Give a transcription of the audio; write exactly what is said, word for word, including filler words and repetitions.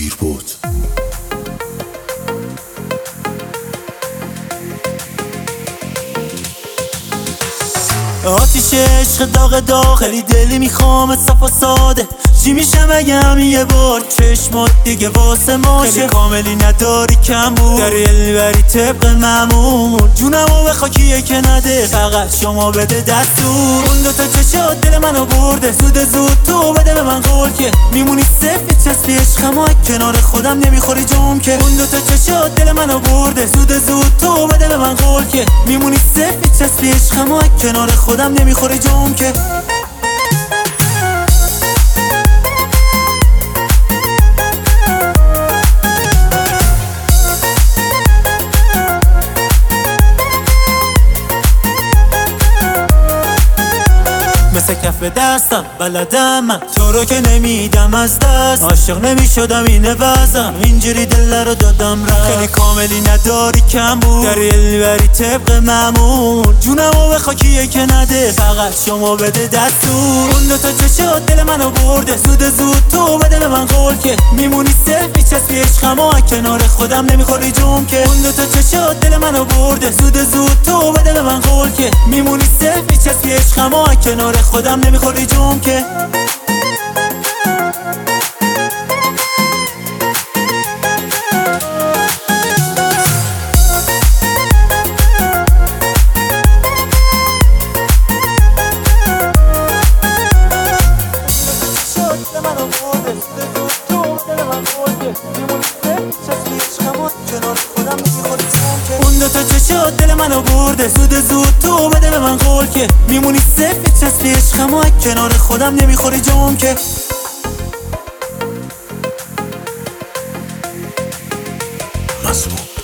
دیر بود. آتیش عشق داغ داغ خیلی دلی میخوام صفا ساده. چی میشم اگه یه بار چشمات دیگه واسه ماشه. خیلی کاملی نداری کم بود داری البری طبق معمول. جونمو به خاکیه که نده فقط شما بده دستور. اون دوتا چشات دل منو برده زود زود تو بده به من قول که میمونی صفت چسبی عشقم و کنار خودم نمیخوری جوم که. اون دوتا چشات دل منو برده زود زود تو بده به من قول که میمونی صفت چسبی عشقم و کنار خودم نمیخوری جوم که. مثل کف دستم بلدم من تو رو که نمیدم از دست. عاشق نمیشدم اینه وزم اینجوری دل رو دادم رفت. خیلی کاملی نداری کم بود داری البری طبق معمول. جونمو به خاکیه که نده فقط شما بده دستور. اون دوتا چشات دل منو برده زود زود تو بده به من قول که میمونی صفی چسبی عشقم و کنار خودم نمیخوری جوم که. اون دوتا چشات دل منو برده زود زود تو بده به من قول که میمونی صفی چسبی عشقم و کنار خودم نمیخوری جوم که. اون دوتا چشات دل منو برده زود زود تو بده به من قول که میمونی صفت چسبی عشقم و کنار خودم نمیخوری جوم که. مظلوم